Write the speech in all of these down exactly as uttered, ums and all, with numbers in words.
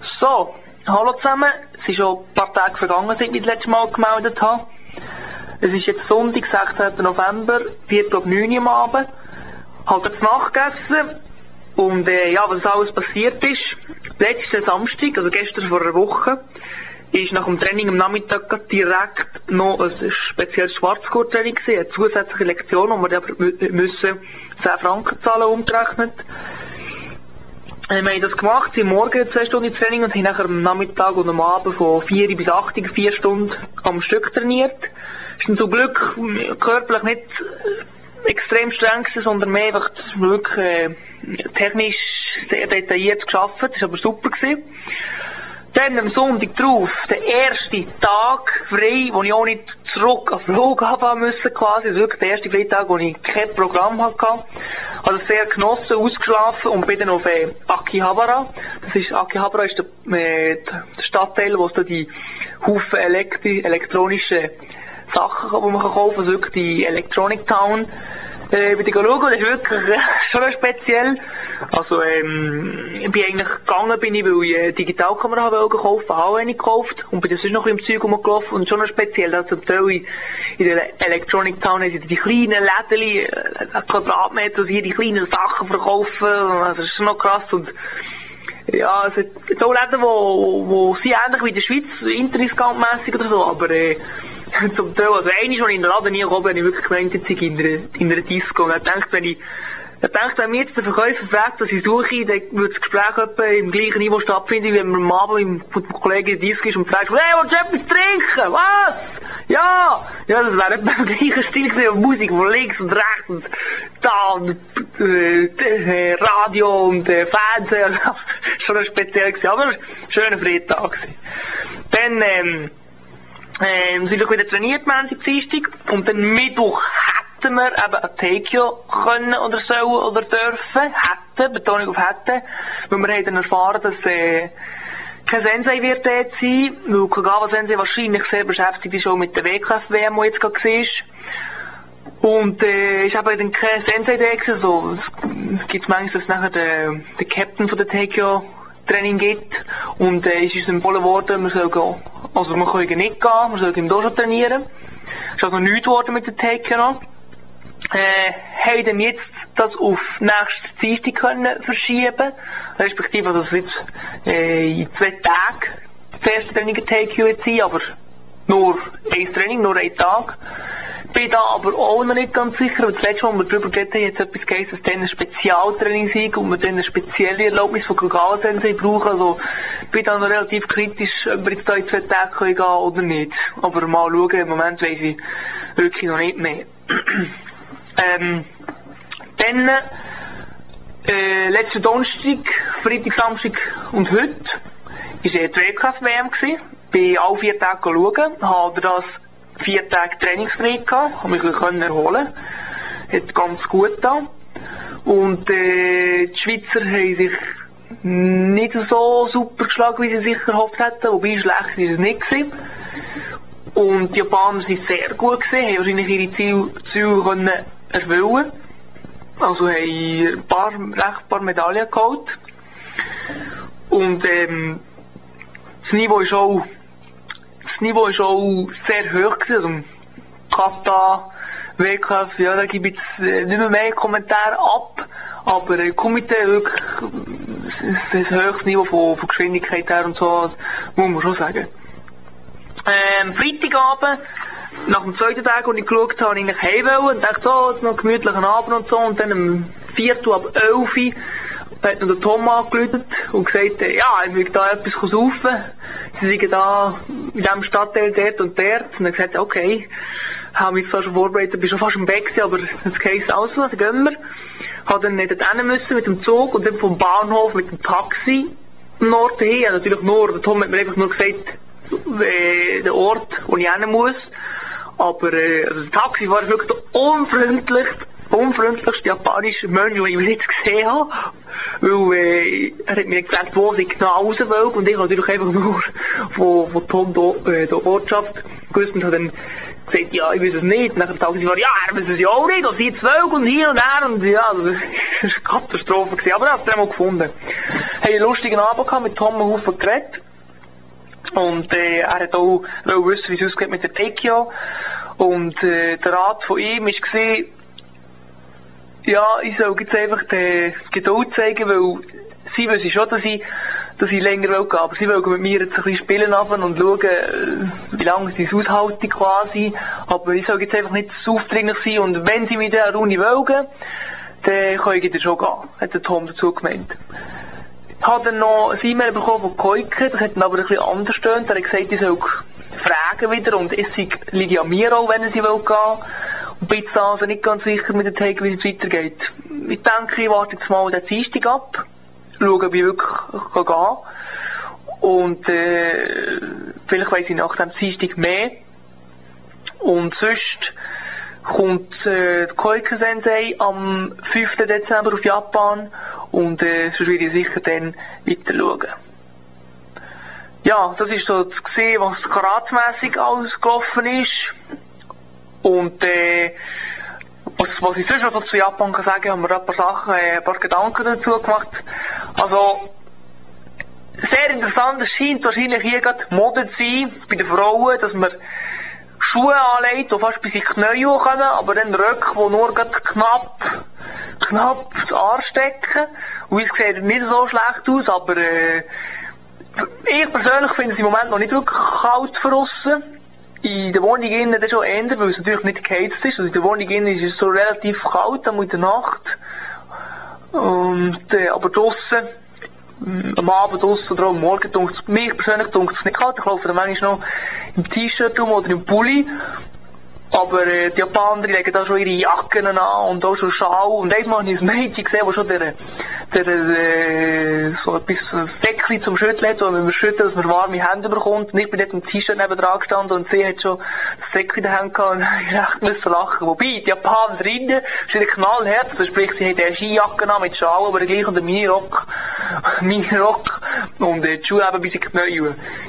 So, hallo zusammen. Es sind schon ein paar Tage vergangen, seit ich das letzte Mal gemeldet habe. Es ist jetzt Sonntag, sechzehnten November, Viertel ab neun Uhr am Abend. Halt jetzt Nacht gegessen. Und äh, ja, was alles passiert ist. Letzten Samstag, also gestern vor einer Woche, ist nach dem Training am Nachmittag direkt noch ein spezielles Schwarzgurt-Training gewesen, eine zusätzliche Lektion, wo wir aber müssen zehn Franken zahlen, umgerechnet. Wir haben das gemacht, sind morgen zwei Stunden Training und haben nachher am Nachmittag und am Abend von vier bis acht, vier Stunden am Stück trainiert. Ist dann zum Glück körperlich nicht extrem streng gewesen, sondern mehr einfach wirklich äh, technisch sehr detailliert geschafft. Das war aber super gewesen. Dann am Sonntag drauf, der erste Tag frei, wo ich auch nicht zurück auf den Flughafen haben musste quasi. Also wirklich der erste Freitag, wo ich kein Programm hatte. Ich habe es sehr genossen, ausgeschlafen und bin dann auf äh, Akihabara. Das ist, Akihabara ist der, äh, der Stadtteil, wo es da die Haufen Elektri elektronische Sachen, die man kaufen kann, also wirklich die Electronic Town. Äh, bin ich schauen, das ist wirklich äh, schon speziell. Also, ähm, ich bin eigentlich gegangen, bin ich, weil ich eine Digitalkamera habe kaufen, habe eine gekauft und bin dann sonst noch im Zeug rumgelaufen und schon noch speziell, dass zum Teil in, in der Electronic Town sind die kleinen Läden, äh, Quadratmeter, die die kleinen Sachen verkaufen, also das ist schon noch krass und ja, es gibt auch Läden, wo, wo sind ähnlich wie in der Schweiz, Internetmässig oder so, aber äh, zum Teil, also einmal, als ich in den Laden nie gekommen bin, habe ich wirklich gemeint, jetzt sei ich in einer, in einer Disco. Und ich dachte, wenn ich, ich dachte, wenn mir jetzt der Verkäufer fragt, was ich suche, dann würde das Gespräch etwa im gleichen Niveau stattfinden, wie wenn man am Abend mit einem Kollegen in der Disco ist und fragt, hey, willst du etwas trinken? Was? Ja! Ja, das wäre etwa im gleichen Stil gewesen, Musik von links und rechts und da und äh, äh, Radio und äh, Fernsehen. Schon speziell gewesen, aber ein schöner Freitag gewesen. Dann, ähm, Ähm, sind wir wieder trainiert, Montag, Dienstag, und dann Mittwoch hätten wir eben ein Taekyo können oder sollen oder dürfen, hätten, Betonung auf hätten, weil wir haben dann erfahren, dass äh, kein Sensei wird dort sein, weil Kagawa Sensei wahrscheinlich sehr beschäftigt ist auch mit der W K F-W M, die jetzt gerade war. Und äh, ist eben dann kein Sensei da gewesen, so, es gibt manchmal, dass nachher der, der Captain von der Taekyo Training gibt und äh, es ist uns empfohlen worden, wir sollen gehen. Also wir können nicht gehen, wir sollen im Dojo trainieren. Es ist also nichts geworden mit der Taekyo noch. Äh, haben dann jetzt das auf nächstes Dienstag können verschieben, respektive also das jetzt äh, in zwei Tagen das erste Training der Taekyo jetzt sein, aber nur ein Training, nur ein Tag. Bin da aber auch noch nicht ganz sicher, weil das letzte Mal, als wir darüber geredet haben, jetzt etwas geheißen, dass dann ein Spezialtraining sei und wir dann eine spezielle Erlaubnis von Kagawa Sensei brauchen. Also bin da noch relativ kritisch, ob wir jetzt da in zwei Tagen gehen können oder nicht. Aber mal schauen, im Moment weiss ich wirklich noch nicht mehr. ähm, dann äh, letzten Donnerstag, Freitag, Samstag und heute war äh, die W M gewesen. Bin alle vier Tage schauen, habe das vier Tage trainingsfrei gehabt, habe mich können erholen. Hat ganz gut getan. Und äh, die Schweizer haben sich nicht so super geschlagen, wie sie sich erhofft hätten, wobei schlecht ist es nicht gewesen. Und die Japaner sind sehr gut gewesen, haben wahrscheinlich ihre Ziele, Ziele können erfüllen. Also haben ein paar, recht paar Medaillen geholt. Und ähm, das Niveau ist auch Das Niveau ist auch sehr hoch gewesen, also Kata, W K F, ja, da gibt es äh, nicht mehr mehr Kommentare ab, aber äh, Komitee wirklich ein höchstes Niveau von, von Geschwindigkeit her und so, muss man schon sagen. Ähm, Freitagabend, nach dem zweiten Tag, als ich geschaut habe, ich eigentlich heim wollen und dachte, so, jetzt noch einen gemütlichen Abend und so, und dann am vierten ab elf hat mir der Tom angerufen und gesagt, ja, ich will da etwas saufen. Sie sind da in diesem Stadtteil dort und dort. Und er gesagt, okay, habe mich zwar schon vorbereitet, bin schon fast im Bett gewesen, aber das heisst also, also gehen wir. Habe dann nicht hin müssen mit dem Zug und dann vom Bahnhof mit dem Taxi am Norden hin. Ja, natürlich nur, der Tom hat mir einfach nur gesagt, äh, der Ort, wo ich hin muss. Aber äh, also der Taxi war wirklich der unfreundlichste, unfreundlichste japanische Mensch, den ich bis jetzt gesehen habe. Weil äh, er hat mir gesagt, wo ich genau raus will. Und ich habe natürlich einfach nur von, von Tom do, äh, der Ortschaft gewusst und habe dann gesagt, ja, ich weiß es nicht. Und dann der Taxi war, ja, er weiß es ja auch nicht. Und sie zwölf und hier und her. Und ja, das war eine Katastrophe gewesen. Aber er hat es einmal gefunden. einen lustigen Abend gehabt, mit Tom Haufen geredet. Und äh, er hat auch wissen, wie es ausgeht mit der Tekio. Und äh, der Rat von ihm war, ja, ich soll jetzt einfach die Geduld zeigen, weil sie wissen schon, dass ich, dass ich länger will gehen. Aber sie wollen mit mir jetzt ein bisschen spielen und schauen, wie lange sie es aushalten quasi. Aber ich soll jetzt einfach nicht zu aufdringlich sein. Und wenn sie mit der Runde wollen, dann kann ich wieder schon gehen, hat der Tom dazu gemeint. Ich habe dann noch ein E-Mail bekommen von Koike, das hat dann aber ein bisschen anders gestöhnt. Er hat gesagt, ich soll fragen wieder und es liegt an mir auch, wenn sie will gehen. Und bin jetzt also nicht ganz sicher mit den Tagen, wie es weitergeht. Ich denke, ich warte jetzt mal den Dienstag ab, schaue, ob ich wirklich gehen kann. Und äh, vielleicht weiss ich nach dem Dienstag mehr. Und sonst kommt äh, der Koike-Sensei am fünften Dezember auf Japan und äh, sonst werde ich sicher dann weiter schauen. Ja, das ist so zu sehen, was karatemässig alles gelaufen ist. Und äh, was, was ich sonst noch zu Japan kann sagen, haben wir ein paar Sachen, äh, ein paar Gedanken dazu gemacht. Also, sehr interessant, es scheint wahrscheinlich hier gerade Mode zu sein, bei den Frauen, dass man Schuhe anlegt, die fast bis in die Knie kommen, aber dann Röcke, die nur gerade knapp, knapp das Arsch stecken. Und es sieht nicht so schlecht aus, aber äh, ich persönlich finde es im Moment noch nicht wirklich kalt für aussen. In der Wohnung innen das schon ändern, weil es natürlich nicht geheizt ist. Also in der Wohnung innen ist es so relativ kalt, dann in der Nacht. Und, äh, aber draussen, am Abend draussen oder am Morgen, dunkt mich persönlich dunkt es nicht kalt. Ich laufe dann manchmal noch im T-Shirt rum oder im Pulli. Aber äh, die Japaner legen da schon ihre Jacken an und auch schon Schal. Und einmal habe ich ein Mädchen gesehen, das schon der, der, äh, so etwas Säckchen zum Schütteln hat, wo man schüttelt, dass man warme Hände bekommt. Und ich bin dort im T-Shirt neben dran gestanden und sie hat schon das Säckchen in den Händen gehabt und ich echt müssen lachen. Wobei, die Japaner drinnen sind knallhart, also sprich, sie hat eine Skijacken an mit Schal, aber gleich unter Minirock, Minirock und äh, die Schuhe eben bis in die Knie.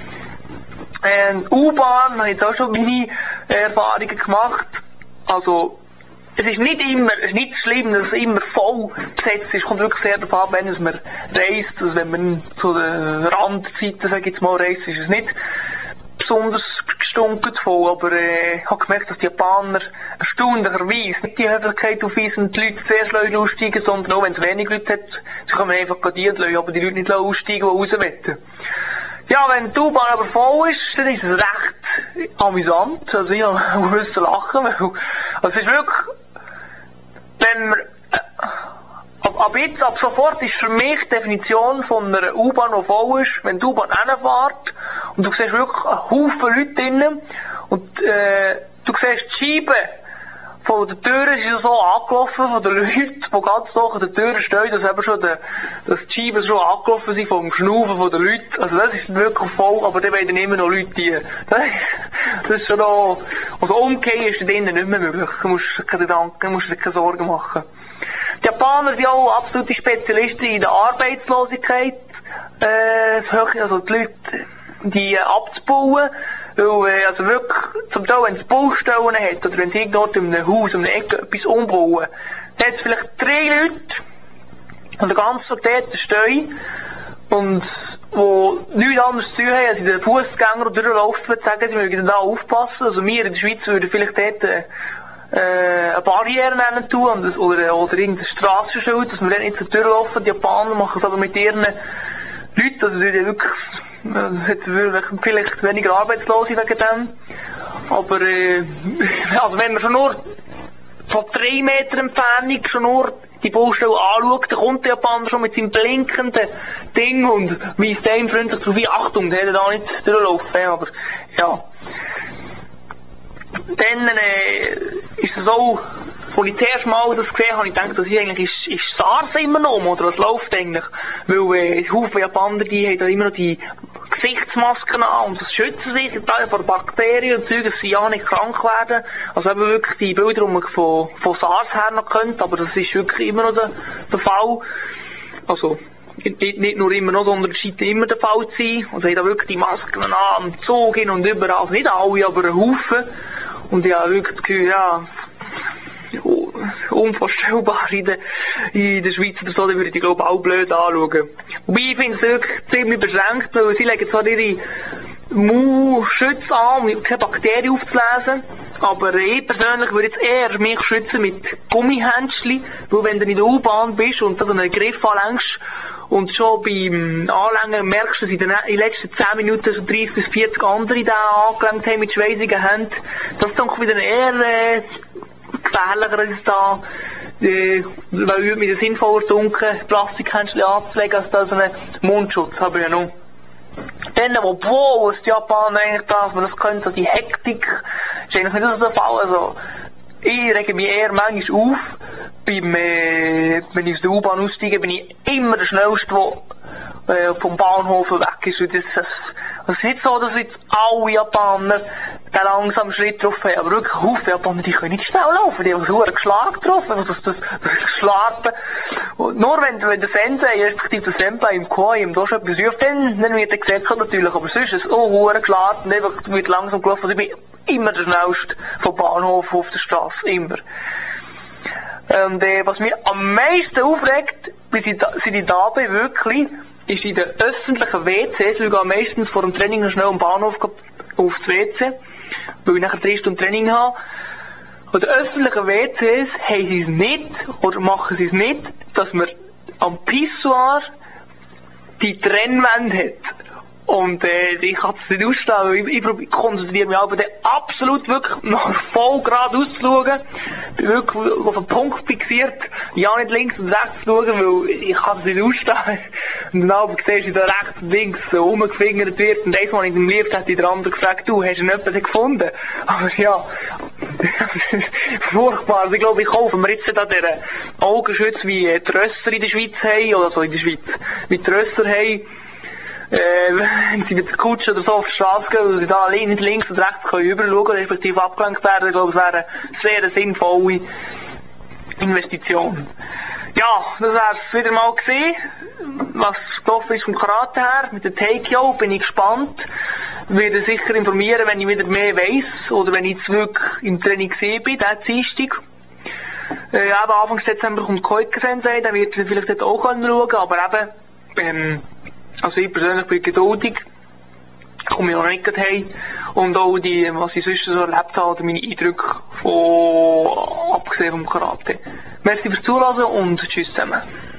Ähm, U-Bahn habe ich jetzt auch schon meine Erfahrungen gemacht. Also, es ist nicht immer, es ist nicht schlimm, dass es immer voll besetzt ist. Es kommt wirklich sehr darauf an, wenn man reist. Also wenn man zu den Randzeiten, sag ich jetzt mal, reist, ist es nicht besonders gestunken voll. Aber äh, ich habe gemerkt, dass die Japaner erstaunlicherweise nicht die Höflichkeit aufweisen, die Leute sehr aussteigen, sondern auch wenn es wenig Leute hat, so kann man einfach gehen lassen, aber die Leute nicht aussteigen, die raus wollen. Ja, wenn die U-Bahn aber voll ist, dann ist es recht amüsant. Also ich musste lachen, weil, also es ist wirklich, wenn man, äh, ab, ab jetzt, ab sofort ist für mich die Definition von einer U-Bahn, die voll ist, wenn die U-Bahn hinfährt und du siehst wirklich einen Haufen Leute drinnen und äh, du siehst die Scheiben von der Tür ist es so angelaufen, von den Leuten, die ganz hoch an der Tür stehen, dass eben schon der, dass die Scheiben schon angelaufen sind vom Schnaufen von den Leuten. Also das ist wirklich voll, aber dann werden immer noch Leute die. Das ist, das ist schon noch, also umgehen ist da drinnen nicht mehr möglich. Du musst dir keine Gedanken, du musst dir keine Sorgen machen. Die Japaner sind auch absolute Spezialisten in der Arbeitslosigkeit, äh, also die Leute, die abzubauen. Weil, äh, also wirklich, zum Teil, wenn es Baustellen hat, oder wenn sie dort in einem Haus, in einer Ecke etwas umbauen, dann hat es vielleicht drei Leute, und der ganze Tag dort stehen, und, wo nichts anderes zu tun haben, als in den Fußgänger durchlaufen, sagen, sie müssen da aufpassen. Also wir in der Schweiz würden vielleicht dort, äh, eine Barriere nennen tun, oder, oder irgendein Strassenschild, dass wir dann nicht so durchlaufen. Die Japaner machen es aber mit ihren Leuten, also die wirklich, hat vielleicht weniger Arbeitslose wegen dem. Aber, äh, also wenn man schon nur von drei Meter Entfernung schon nur die Baustelle anschaut, dann kommt der Japaner schon mit seinem blinkenden Ding und weist dem freundlich darauf hin, Achtung, der hätte da nicht durchlaufen, aber, ja. Dann, äh, ist es auch, als ich das erste Mal das gesehen habe, ich gedacht, das ist eigentlich, ist, ist SARS immer noch, oder was läuft eigentlich? Weil, äh, Haufen Japaner, die haben da immer noch die Gesichtsmasken an und das schützen sich vor Bakterien und Zeug, dass sie ja nicht krank werden. Also eben wirklich die Bilder, die man von, von SARS her noch kennt, aber das ist wirklich immer noch der, der Fall. Also, nicht, nicht nur immer noch, sondern es scheint immer der Fall zu sein. Und sie haben da wirklich die Masken an, am Zug hin und überall, also nicht alle, aber ein Haufen. Und ja, wirklich das Gefühl, ja, unvorstellbar in der, in der Schweiz oder so, dann würde ich glaube ich auch blöd anschauen. Wobei ich finde es wirklich ziemlich beschränkt, weil sie legen zwar ihre Mundschütze an, um keine Bakterien aufzulesen, aber ich persönlich würde jetzt eher mich schützen mit Gummihändchen, weil wenn du in der U-Bahn bist und so einen Griff anlängst und schon beim Anlängen merkst, dass in den, in den letzten zehn Minuten so dreißig bis vierzig andere da angelangt haben mit schweißigen Händen, das ist dann wieder eher äh, gefährlicher als da, äh, weil ich mit dem sinnvoller dunkeln Plastikhändchen anzulegen, als da so einen Mundschutz habe ich ja noch. Dann, wo, wow, was die Japaner eigentlich da, man das könnte, so die Hektik, ist eigentlich nicht so der Fall, also, ich rege mich eher manchmal auf, beim, äh, wenn ich aus der U-Bahn aussteige, bin ich immer der Schnellste, der äh, vom Bahnhof weg ist. Und das, das, das ist nicht so, dass jetzt alle Japaner den langsamen Schritt drauf haben, aber wirklich Haufen Japaner, die können nicht schnell laufen, die haben so einen Schlag getroffen, also das, das, das Schlarpen. Und nur wenn, wenn der Sensei, respektive der Senpai im Koi, im da schon etwas ruft, dann, dann wird er gesetzt natürlich, aber sonst ist es auch verdammt geschlagen und einfach wird langsam gelaufen. Also ich bin immer der Schnellste vom Bahnhof auf der Straße, immer. Und äh, was mich am meisten aufregt, bis ich da, seit ich da bin, wirklich, ist in den öffentlichen W Cs, weil ich gehe meistens vor dem Training noch schnell am Bahnhof aufs W C, weil ich nachher drei Stunden Training habe. Und in den öffentlichen W Cs haben sie es nicht, oder machen sie es nicht, dass man am Pissoir die Trennwände hat. Und äh, ich kann es nicht ausstellen, ich, ich, ich konzentriere mich aber dann absolut wirklich nach voll geradeaus zu schauen, bin wirklich auf den Punkt fixiert, ja nicht links und rechts zu schauen, weil ich kann es nicht ausstellen. Und dann aber siehst du, da rechts und links so rumgefingert wird und einmal in dem Lift hat die andere gefragt, du, hast du noch etwas gefunden? Aber ja, furchtbar. Also ich glaube, ich kaufe mir jetzt da den Augenschutz, wie die Rösser in der Schweiz haben, oder so in der Schweiz, wie die Rösser haben. Äh, wenn sie mit der Kutsche oder so auf die Straße gehen, und sie da nicht links und rechts können überschauen, respektive abgelenkt werden, ich glaube, es wäre eine sehr sinnvolle Investition. Ja, das wäre es wieder mal gesehen, was gelaufen ist vom Karate her. Mit der Taekyo bin ich gespannt. Ich werde sicher informieren, wenn ich wieder mehr weiss, oder wenn ich jetzt wirklich im Training gesehen bin, diesen Dienstag. Äh, eben Anfang Dezember kommt Koike-Sensei, dann wird er vielleicht dort auch schauen können, aber eben, ähm, also ich persönlich bin geduldig, komme ich auch noch nicht heim. Und auch die, was ich sonst so erlebt habe, meine Eindrücke von, abgesehen vom Karate. Merci fürs Zuhören und tschüss zusammen.